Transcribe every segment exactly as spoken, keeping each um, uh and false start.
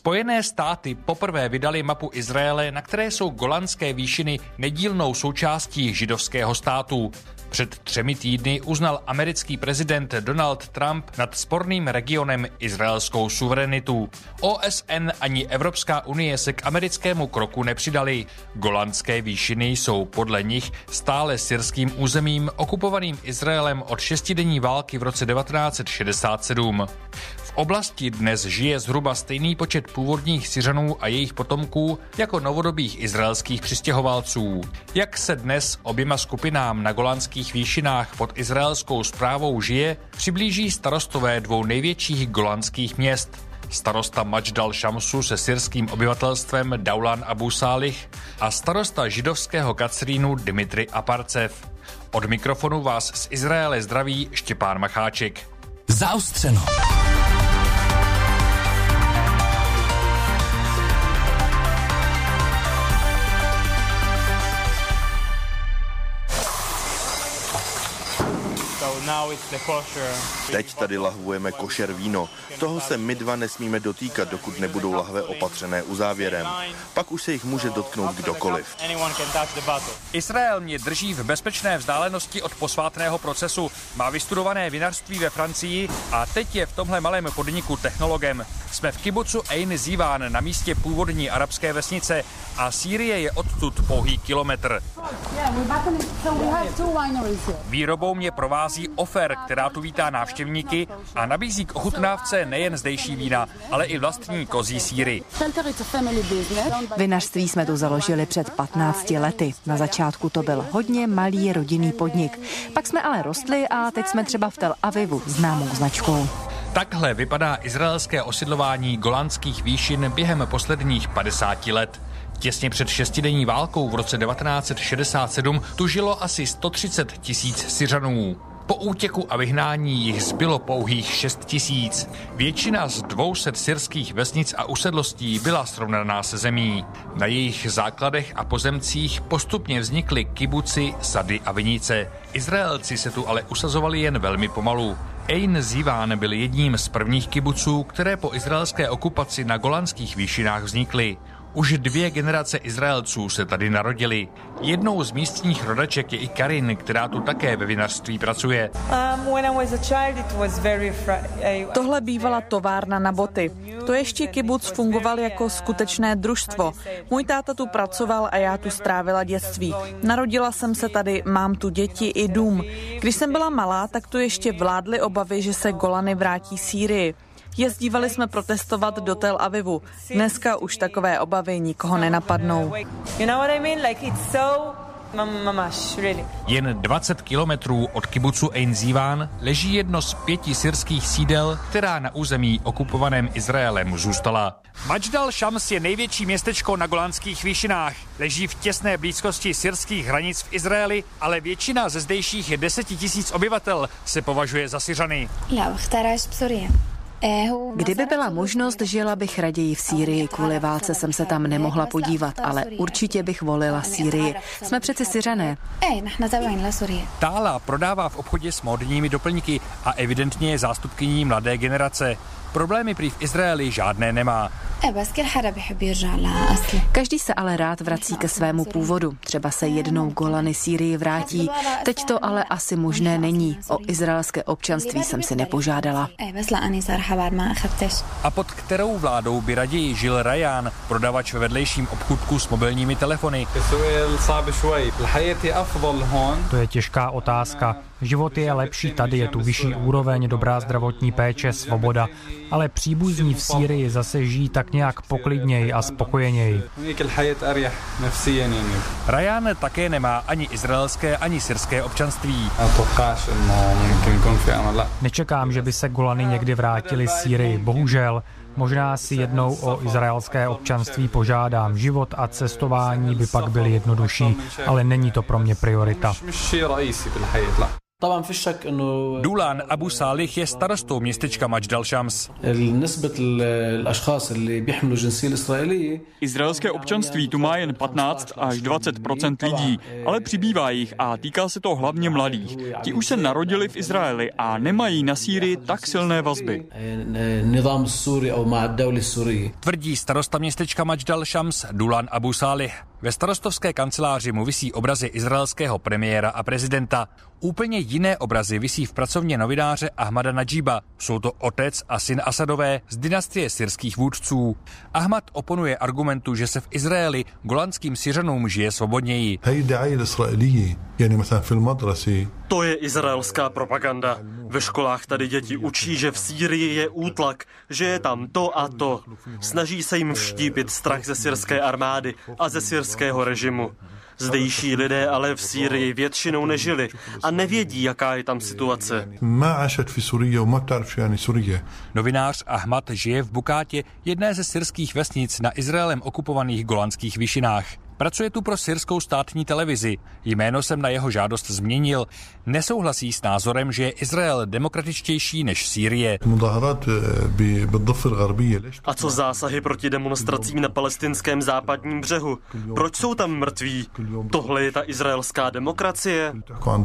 Spojené státy poprvé vydali mapu Izraele, na které jsou Golanské výšiny nedílnou součástí židovského státu. Před třemi týdny uznal americký prezident Donald Trump nad sporným regionem izraelskou suverenitu. O S N ani Evropská unie se k americkému kroku nepřidali. Golanské výšiny jsou podle nich stále syrským územím okupovaným Izraelem od šestidenní války v roce devatenáct set šedesát sedm. V oblasti dnes žije zhruba stejný počet původních Syřanů a jejich potomků jako novodobých izraelských přistěhovalců. Jak se dnes oběma skupinám na Golanských výšinách pod izraelskou správou žije, přiblíží starostové dvou největších golanských měst. Starosta Majdal Šamsu se syrským obyvatelstvem Daulan Abu Salih a starosta židovského Kacrínu Dimitri Aparcev. Od mikrofonu vás z Izraele zdraví Štěpán Macháček. Zaostřeno. Teď tady lahvujeme košer víno. Toho se my dva nesmíme dotýkat, dokud nebudou lahve opatřené uzávěrem. Pak už se jich může dotknout kdokoliv. Izrael mě drží v bezpečné vzdálenosti od posvátného procesu. Má vystudované vinařství ve Francii a teď je v tomhle malém podniku technologem. Jsme v kibucu Ein Zivan na místě původní arabské vesnice a Sýrie je odtud pouhý kilometr. Výrobou mě provází Ofer, která tu vítá návštěvníky a nabízí k ochutnávce nejen zdejší vína, ale i vlastní kozí sýry. Vinařství jsme tu založili před patnácti lety. Na začátku to byl hodně malý rodinný podnik. Pak jsme ale rostli a teď jsme třeba v Tel Avivu známou značkou. Takhle vypadá izraelské osidlování Golanských výšin během posledních padesáti let. Těsně před šestidenní válkou v roce devatenáct set šedesát sedm tu žilo asi sto třicet tisíc Syřanů. Po útěku a vyhnání jich zbylo pouhých šest tisíc. Většina z dvou set syrských vesnic a usedlostí byla srovnaná se zemí. Na jejich základech a pozemcích postupně vznikly kibuci, sady a vinice. Izraelci se tu ale usazovali jen velmi pomalu. Ein Zivan byl jedním z prvních kibuců, které po izraelské okupaci na Golanských výšinách vznikly. Už dvě generace Izraelců se tady narodili. Jednou z místních rodaček je i Karin, která tu také ve vinařství pracuje. Tohle bývala továrna na boty. To ještě kibuc fungoval jako skutečné družstvo. Můj táta tu pracoval a já tu strávila dětství. Narodila jsem se tady, mám tu děti i dům. Když jsem byla malá, tak tu ještě vládly obavy, že se Golany vrátí Sýrii. Jezdívali jsme protestovat do Tel Avivu. Dneska už takové obavy nikoho nenapadnou. Jen dvacet kilometrů od kibucu Ein Zivan leží jedno z pěti syrských sídel, která na území okupovaném Izraelem zůstala. Majdal Šams je největší městečko na Golanských výšinách. Leží v těsné blízkosti syrských hranic v Izraeli, ale většina ze zdejších deseti tisíc obyvatel se považuje za Syřany. Kdyby byla možnost, žila bych raději v Sýrii. Kvůli válce jsem se tam nemohla podívat, ale určitě bych volila Sýrii. Jsme přeci Syřané. Tála prodává v obchodě s módními doplňky a evidentně je zástupkyní mladé generace. Problémy prý v Izraeli žádné nemá. Každý se ale rád vrací ke svému původu. Třeba se jednou Golany Sýrii vrátí. Teď to ale asi možné není. O izraelské občanství jsem si nepožádala. A pod kterou vládou by raději žil Rajan, prodavač ve vedlejším obchůdku s mobilními telefony? To je těžká otázka. Život je lepší tady, je tu vyšší úroveň, dobrá zdravotní péče, svoboda, ale příbuzní v Sýrii zase žijí tak nějak poklidněji a spokojeněji. Rajan také nemá ani izraelské, ani syrské občanství. Nečekám, že by se Golany někdy vrátili Sýrii, bohužel. Možná si jednou o izraelské občanství požádám. Život a cestování by pak byly jednodušší, ale není to pro mě priorita. Dulan Abu Salih je starostou městečka Majdal Shams. Izraelské občanství tu má jen patnáct až dvacet procent lidí, ale přibývá jich a týká se to hlavně mladých. Ti už se narodili v Izraeli a nemají na Sýrii tak silné vazby. Tvrdí starosta městečka Majdal Shams Dulan Abu Salih. Ve starostovské kanceláři mu visí obrazy izraelského premiéra a prezidenta. Úplně jiné obrazy visí v pracovně novináře Ahmada Nadžiba. Jsou to otec a syn Asadové z dynastie syrských vůdců. Ahmad oponuje argumentu, že se v Izraeli golanským Syřanům žije svobodněji. To je izraelská propaganda. Ve školách tady děti učí, že v Sýrii je útlak, že je tam to a to. Snaží se jim vštípit strach ze syrské armády a ze syrského režimu. Zdejší lidé ale v Sýrii většinou nežili a nevědí, jaká je tam situace. Novinář Ahmad žije v Bukátě, jedné ze syrských vesnic na Izraelem okupovaných Golanských výšinách. Pracuje tu pro syrskou státní televizi. Jméno jsem na jeho žádost změnil. Nesouhlasí s názorem, že je Izrael demokratičtější než Sýrie. A co zásahy proti demonstracím na palestinském západním břehu? Proč jsou tam mrtví? Tohle je ta izraelská demokracie?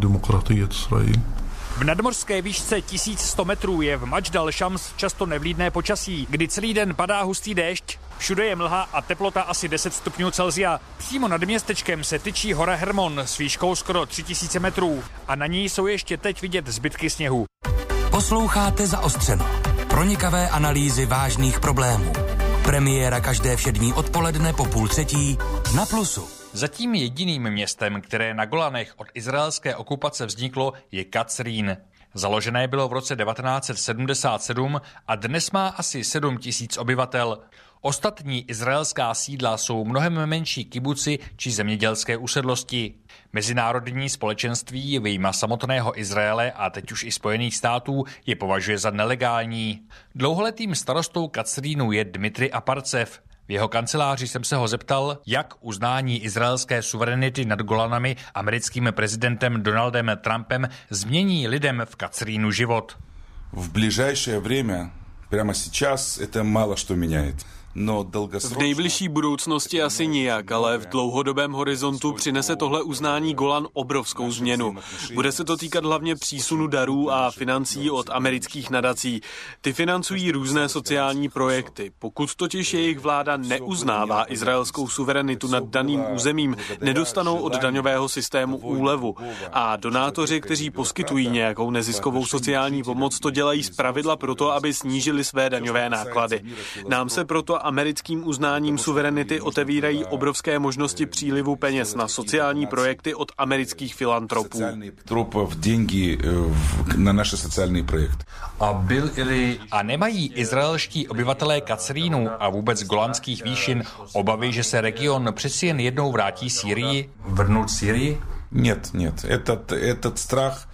V nadmořské výšce tisíc sto metrů je v Majdal Shams často nevlídné počasí, kdy celý den padá hustý déšť. Všude je mlha a teplota asi deset stupňů Celsia. Přímo nad městečkem se tyčí hora Hermon s výškou skoro tři tisíce metrů a na ní jsou ještě teď vidět zbytky sněhu. Posloucháte Zaostřeno. Pronikavé analýzy vážných problémů. Premiéra každé všední odpoledne po půl třetí na Plusu. Zatím jediným městem, které na Golanech od izraelské okupace vzniklo, je Kacrín. Založené bylo v roce devatenáct set sedmdesát sedm a dnes má asi sedm tisíc obyvatel. Ostatní izraelská sídla jsou mnohem menší kibuci či zemědělské usedlosti. Mezinárodní společenství vyjma samotného Izraele a teď už i Spojených států je považuje za nelegální. Dlouholetým starostou Kacrínu je Dmitry Aparcev. V jeho kanceláři jsem se ho zeptal, jak uznání izraelské suverenity nad Golanami americkým prezidentem Donaldem Trumpem změní lidem v Kacrínu život. V ближайшее время, прямо сейчас, это мало что меняет. V nejbližší budoucnosti asi nijak, ale v dlouhodobém horizontu přinese tohle uznání Golan obrovskou změnu. Bude se to týkat hlavně přísunu darů a financí od amerických nadací. Ty financují různé sociální projekty. Pokud totiž jejich vláda neuznává izraelskou suverenitu nad daným územím, nedostanou od daňového systému úlevu. A donátoři, kteří poskytují nějakou neziskovou sociální pomoc, to dělají zpravidla proto, aby snížili své daňové náklady. Nám se proto americkým uznáním suverenity otevírají obrovské možnosti přílivu peněz na sociální projekty od amerických filantropů. A, byl ili... a nemají izraelští obyvatelé Kacrínu a vůbec Golanských výšin obavy, že se region přeci jen jednou vrátí Sýrii? Vrnout Sýrii? Нет, нет. Этот, этот страх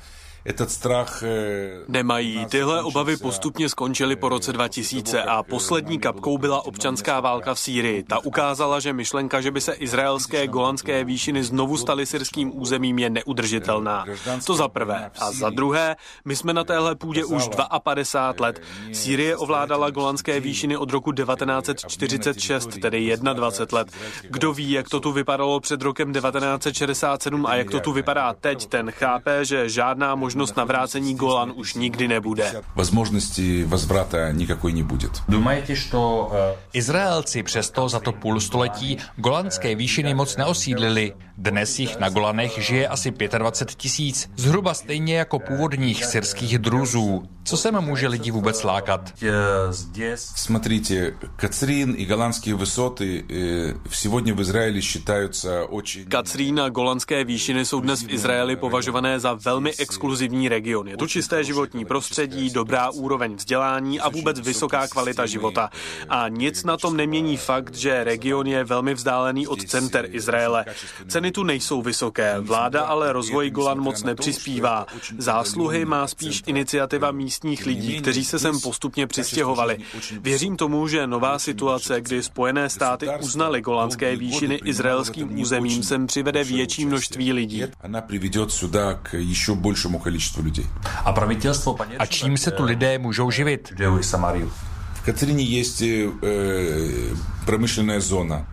Nemají. Tyhle obavy postupně skončily po roce dva tisíce a poslední kapkou byla občanská válka v Sýrii. Ta ukázala, že myšlenka, že by se izraelské Golanské výšiny znovu staly syrským územím, je neudržitelná. To za prvé. A za druhé, my jsme na téhle půdě už padesát dva let. Sýrie ovládala Golanské výšiny od roku devatenáct set čtyřicet šest, tedy dvacet jedna let. Kdo ví, jak to tu vypadalo před rokem devatenáct set šedesát sedm a jak to tu vypadá teď, ten chápe, že žádná možnost Možnost navrácení Golan už nikdy nebude. Возможности возврата никакой не будет. Думаете, что Izraelci přesto za to půl století Golanské výšiny moc neosídlili? Dnes jich na Golanech žije asi dvacet pět tisíc, zhruba stejně jako původních syrských druzů. Co sem může lidi vůbec lákat? Смотрите, Кацрин и Голландские высоты сегодня в Израиле считаются очень... Kacrín a Golanské výšiny jsou dnes v Izraeli považované za velmi exkluzivní region. Je to čisté životní prostředí, dobrá úroveň vzdělání a vůbec vysoká kvalita života. A nic na tom nemění fakt, že region je velmi vzdálený od center Izraele. Ceny tu nejsou vysoké, vláda ale rozvoji Golan moc nepřispívá. Zásluhy má spíš iniciativa místních lidí, kteří se sem postupně přistěhovali. Věřím tomu, že nová situace, kdy Spojené státy uznaly Golanské výšiny izraelským územím, sem přivede větší množství lidí. A čím se tu lidé můžou živit? V Kacríně je průmyslová zóna.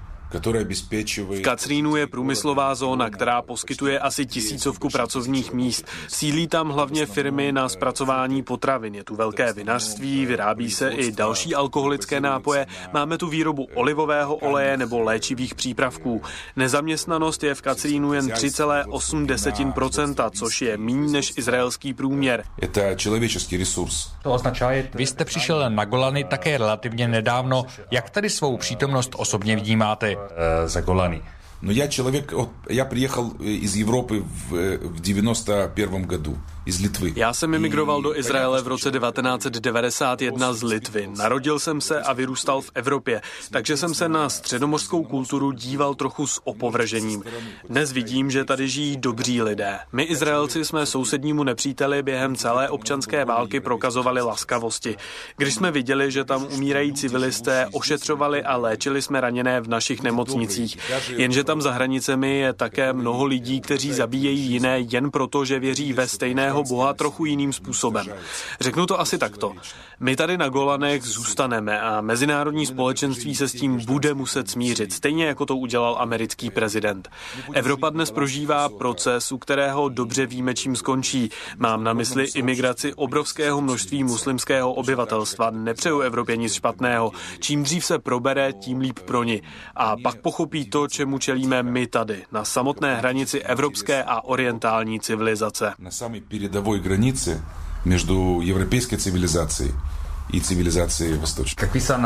V Kacrínu je průmyslová zóna, která poskytuje asi tisícovku pracovních míst. Sídlí tam hlavně firmy na zpracování potravin. Je tu velké vinařství, vyrábí se i další alkoholické nápoje. Máme tu výrobu olivového oleje nebo léčivých přípravků. Nezaměstnanost je v Kacrínu jen tři celá osm procenta, což je méně než izraelský průměr. To je člověčický resurs. Vy jste přišel na Golany také relativně nedávno. Jak tady svou přítomnost osobně vnímáte za Golany? No já člověk, já přijel z Evropy v, v devadesátém prvním году. Z Litvy. Já jsem emigroval do Izraele v roce devatenáct set devadesát jedna z Litvy. Narodil jsem se a vyrůstal v Evropě, takže jsem se na středomořskou kulturu díval trochu s opovržením. Dnes vidím, že tady žijí dobří lidé. My Izraelci jsme sousednímu nepříteli během celé občanské války prokazovali laskavosti. Když jsme viděli, že tam umírají civilisté, ošetřovali a léčili jsme raněné v našich nemocnicích. Jenže tam za hranicemi je také mnoho lidí, kteří zabíjejí jiné jen proto, že věří ve stejného Boha trochu jiným způsobem. Řeknu to asi takto. My tady na Golanech zůstaneme a mezinárodní společenství se s tím bude muset smířit, stejně jako to udělal americký prezident. Evropa dnes prožívá proces, u kterého dobře víme, čím skončí. Mám na mysli imigraci obrovského množství muslimského obyvatelstva. Nepřeju Evropě nic špatného. Čím dřív se probere, tím líp pro ni. A pak pochopí to, čemu čelíme my tady, na samotné hranici evropské a orientální civilizace. Передовой границы между европейской цивилизацией и цивилизацией восточной.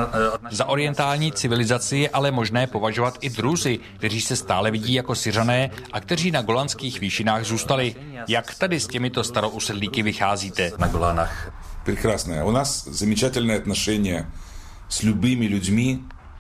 Za orientální civilizaci je ale možné považovat i Druzy, kteří se stále vidí jako Syřané a kteří na golanských výšinách zůstali. Jak tady s těmito starousedlíky vycházíte na Golanách? Прекрасное. У нас замечательные отношения с любыми людьми,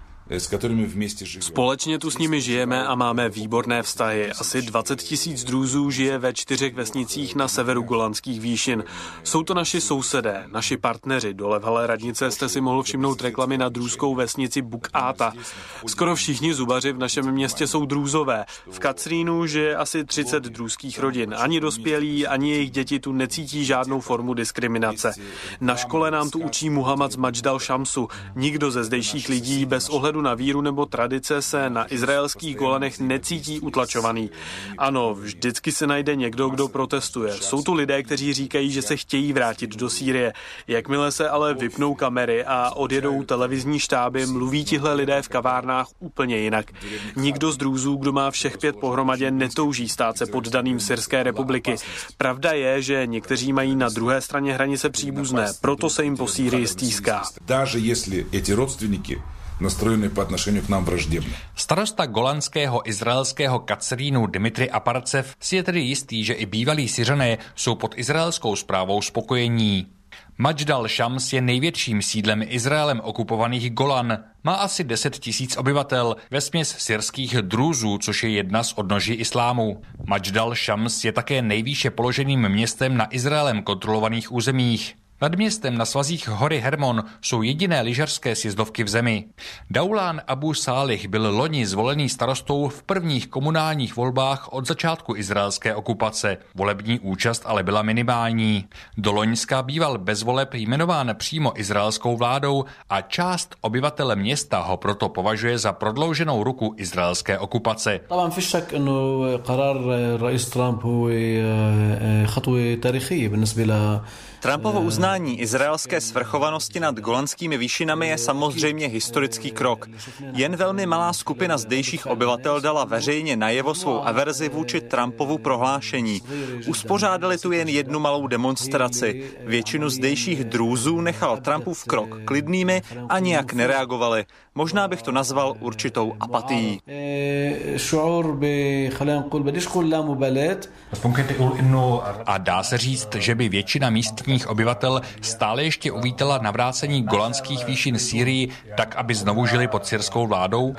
s kterými v městě žijeme. Společně tu s nimi žijeme a máme výborné vztahy. Asi dvacet tisíc Druzů žije ve čtyřech vesnicích na severu Golanských výšin. Jsou to naši sousedé, naši partneři. Dole v hale radnice jste si mohl všimnout reklamy na druzskou vesnici Bukata. Skoro všichni zubaři v našem městě jsou Druzové. V Kacrínu žije asi třicet druzských rodin. Ani dospělí, ani jejich děti tu necítí žádnou formu diskriminace. Na škole nám tu učí Muhammad z Majdal Šamsu. Nikdo ze zdejších lidí bez ohledu na víru nebo tradice se na izraelských Golanech necítí utlačovaný. Ano, vždycky se najde někdo, kdo protestuje. Jsou tu lidé, kteří říkají, že se chtějí vrátit do Sýrie. Jakmile se ale vypnou kamery a odjedou televizní štáby, mluví tihle lidé v kavárnách úplně jinak. Nikdo z Druzů, kdo má všech pět pohromadě, netouží stát se poddaným Syrské republiky. Pravda je, že někteří mají na druhé straně hranice příbuzné, proto se jim po Sýrii stýská. Даже если эти родственники nastrojené po отношению k nám vražděvně. Starosta golanského izraelského Kacrínu Dmitry Aparcev si je tedy jistý, že i bývalí Syřané jsou pod izraelskou správou spokojení. Majdal Šams je největším sídlem Izraelem okupovaných Golan. Má asi deset tisíc obyvatel, vesměs syrských Druzů, což je jedna z odnoží islámu. Majdal Šams je také nejvýše položeným městem na Izraelem kontrolovaných územích. Nad městem na svazích hory Hermon jsou jediné lyžařské sjezdovky v zemi. Daulán Abu Salih byl loni zvolený starostou v prvních komunálních volbách od začátku izraelské okupace. Volební účast ale byla minimální. Do loňska býval bez voleb jmenován přímo izraelskou vládou a část obyvatel města ho proto považuje za prodlouženou ruku izraelské okupace. Trumpovo uznání izraelské svrchovanosti nad Golanskými výšinami je samozřejmě historický krok. Jen velmi malá skupina zdejších obyvatel dala veřejně najevo svou averzi vůči Trumpovu prohlášení. Uspořádali tu jen jednu malou demonstraci. Většinu zdejších Druzů nechal Trumpův krok klidnými a nijak nereagovali. Možná bych to nazval určitou apatií. A dá se říct, že by většina místních obyvatel Izrael stále ještě uvítala navrácení Golanských výšin Sýrii tak, aby znovu žili pod syrskou vládou?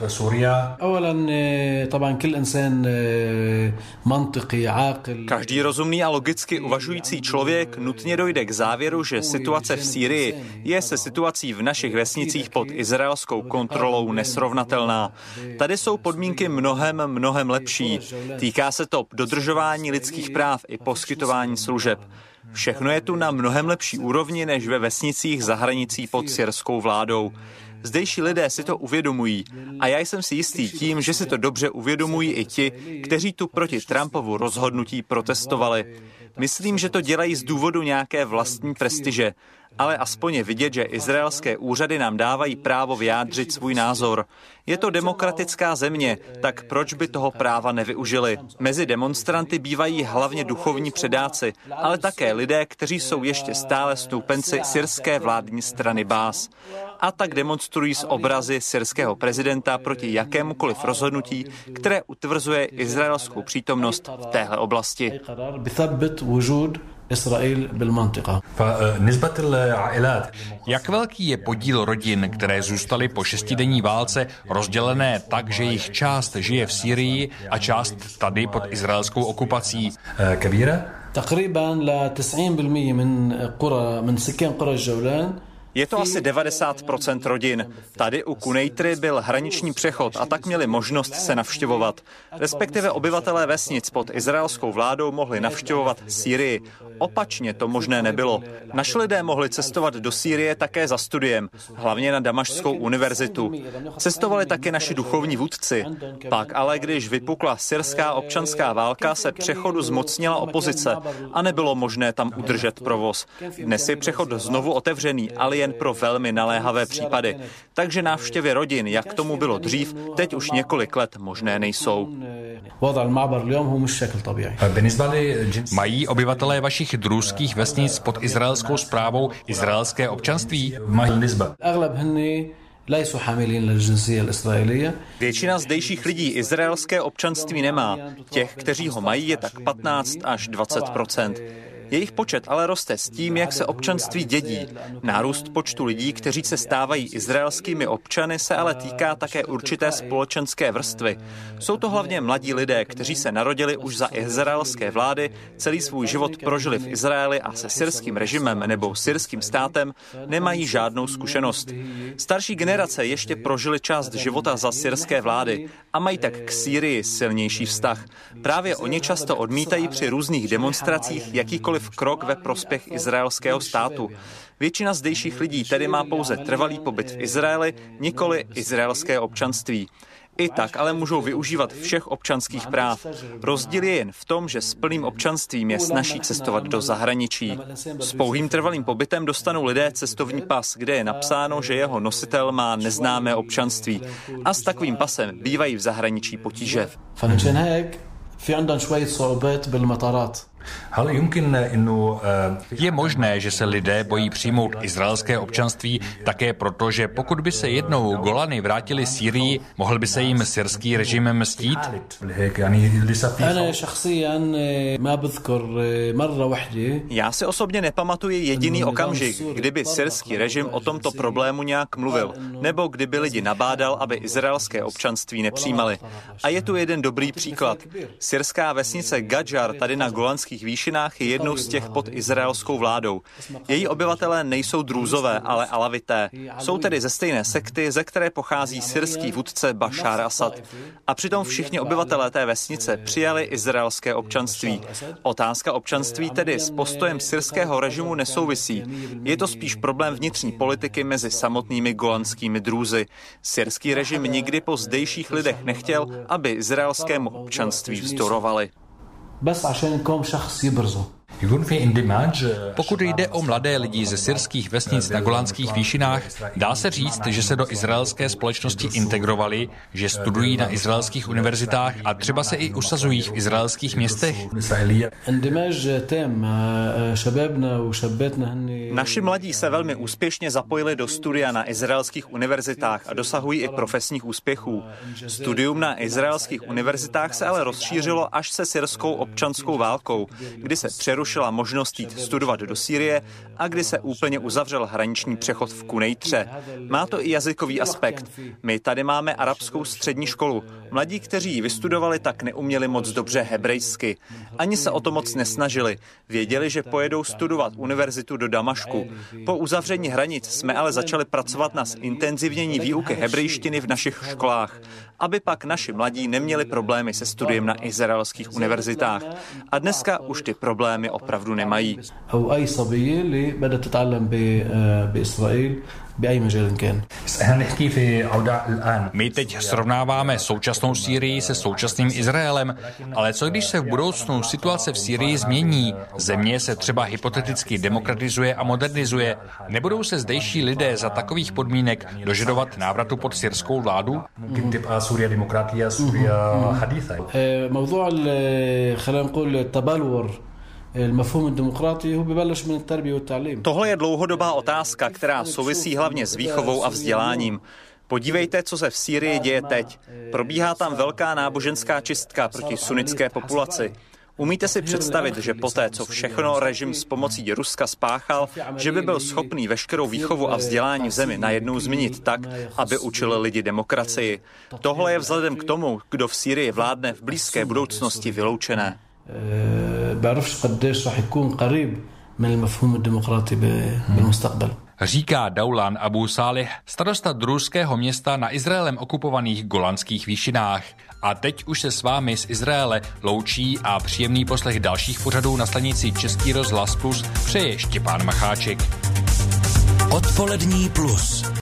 Každý rozumný a logicky uvažující člověk nutně dojde k závěru, že situace v Sýrii je se situací v našich vesnicích pod izraelskou kontrolou nesrovnatelná. Tady jsou podmínky mnohem, mnohem lepší. Týká se to dodržování lidských práv i poskytování služeb. Všechno je tu na mnohem lepší úrovni než ve vesnicích za hranicí pod syrskou vládou. Zdejší lidé si to uvědomují a já jsem si jistý tím, že si to dobře uvědomují i ti, kteří tu proti Trumpovu rozhodnutí protestovali. Myslím, že to dělají z důvodu nějaké vlastní prestiže, ale aspoň je vidět, že izraelské úřady nám dávají právo vyjádřit svůj názor. Je to demokratická země, tak proč by toho práva nevyužili? Mezi demonstranty bývají hlavně duchovní předáci, ale také lidé, kteří jsou ještě stále stoupenci syrské vládní strany Bás. A tak demonstrují s obrazy syrského prezidenta proti jakémukoliv rozhodnutí, které utvrzuje izraelskou přítomnost v téhle oblasti. Jak velký je podíl rodin, které zůstaly po šestidenní válce rozdělené tak, že jejich část žije v Sýrii a část tady pod izraelskou okupací? Je to asi devadesát procent rodin. Tady u Kunejtry byl hraniční přechod a tak měli možnost se navštěvovat. Respektive obyvatelé vesnic pod izraelskou vládou mohli navštěvovat Sýrii. Opačně to možné nebylo. Naši lidé mohli cestovat do Sýrie také za studiem, hlavně na Damašskou univerzitu. Cestovali také naši duchovní vůdci. Pak ale, když vypukla syrská občanská válka, se přechodu zmocnila opozice a nebylo možné tam udržet provoz. Dnes je přechod znovu otevřený, ale jen pro velmi naléhavé případy. Takže návštěvy rodin, jak tomu bylo dřív, teď už několik let možné nejsou. Mají obyvatelé vašich druzských vesnic pod izraelskou správou izraelské občanství? Většina zdejších lidí izraelské občanství nemá. Těch, kteří ho mají, je tak patnáct až dvacet procent. Jejich počet ale roste s tím, jak se občanství dědí. Nárůst počtu lidí, kteří se stávají izraelskými občany, se ale týká také určité společenské vrstvy. Jsou to hlavně mladí lidé, kteří se narodili už za izraelské vlády, celý svůj život prožili v Izraeli a se syrským režimem nebo syrským státem nemají žádnou zkušenost. Starší generace ještě prožili část života za syrské vlády a mají tak k Sýrii silnější vztah. Právě oni často odmítají při různých demonstracích jakýkoliv krok ve prospěch izraelského státu. Většina zdejších lidí tedy má pouze trvalý pobyt v Izraeli, nikoli izraelské občanství. I tak ale můžou využívat všech občanských práv. Rozdíl je jen v tom, že s plným občanstvím je snazší cestovat do zahraničí. S pouhým trvalým pobytem dostanou lidé cestovní pas, kde je napsáno, že jeho nositel má neznámé občanství. A s takovým pasem bývají v zahraničí potíže. Je možné, že se lidé bojí přijmout izraelské občanství také proto, že pokud by se jednou Golany vrátili Sýrii, mohl by se jim syrský režim mstít? Já si osobně nepamatuji jediný okamžik, kdyby syrský režim o tomto problému nějak mluvil, nebo kdyby lidi nabádal, aby izraelské občanství nepřijímali. A je tu jeden dobrý příklad. Syrská vesnice Gadžar tady na Golanských výšinách je jednou z těch pod izraelskou vládou. Její obyvatelé nejsou drúzové, ale alavité. Jsou tedy ze stejné sekty, ze které pochází syrský vůdce Bašár Asad. A přitom všichni obyvatelé té vesnice přijali izraelské občanství. Otázka občanství tedy s postojem syrského režimu nesouvisí. Je to spíš problém vnitřní politiky mezi samotnými golanskými drúzy. Syrský režim nikdy po zdejších lidech nechtěl, aby izraelskému občanství vzdorovali. Pokud jde o mladé lidi ze syrských vesnic na Golanských výšinách, dá se říct, že se do izraelské společnosti integrovali, že studují na izraelských univerzitách a třeba se i usazují v izraelských městech? Naši mladí se velmi úspěšně zapojili do studia na izraelských univerzitách a dosahují i profesních úspěchů. Studium na izraelských univerzitách se ale rozšířilo až se syrskou občanskou válkou, kdy se přerušilo přerušila možnost jít studovat do Sýrie a kdy se úplně uzavřel hraniční přechod v Kunejtře. Má to i jazykový aspekt. My tady máme arabskou střední školu. Mladí, kteří ji vystudovali, tak neuměli moc dobře hebrejsky. Ani se o to moc nesnažili. Věděli, že pojedou studovat univerzitu do Damašku. Po uzavření hranic jsme ale začali pracovat na zintenzivnění výuky hebrejštiny v našich školách, aby pak naši mladí neměli problémy se studiem na izraelských univerzitách. A dneska už ty problémy opravdu nemají. My teď srovnáváme současnou Sýrii se současným Izraelem, ale co když se v budoucnu situace v Sýrii změní? Země se třeba hypoteticky demokratizuje a modernizuje. Nebudou se zdejší lidé za takových podmínek dožadovat návratu pod syrskou vládu? سوريا ديمقراطية سوريا حديثة موضوع خلينا نقول التبلور المفهوم الديمقراطي هو ببلش من التربية والتعليم. Tohle je dlouhodobá otázka, která souvisí hlavně s výchovou a vzděláním. Podívejte, co se v Sýrii děje teď. Probíhá tam velká náboženská čistka proti sunnické populaci. Umíte si představit, že poté, co všechno režim s pomocí Ruska spáchal, že by byl schopný veškerou výchovu a vzdělání v zemi najednou změnit tak, aby učil lidi demokracii? Tohle je vzhledem k tomu, kdo v Sýrii vládne v blízké budoucnosti vyloučené. Říká Daulan Abu Salih, starosta družského města na Izraelem okupovaných Golanských výšinách. A teď už se s vámi z Izraele loučí a příjemný poslech dalších pořadů na stanici Český rozhlas Plus přeje Štěpán Macháček. Odpolední plus.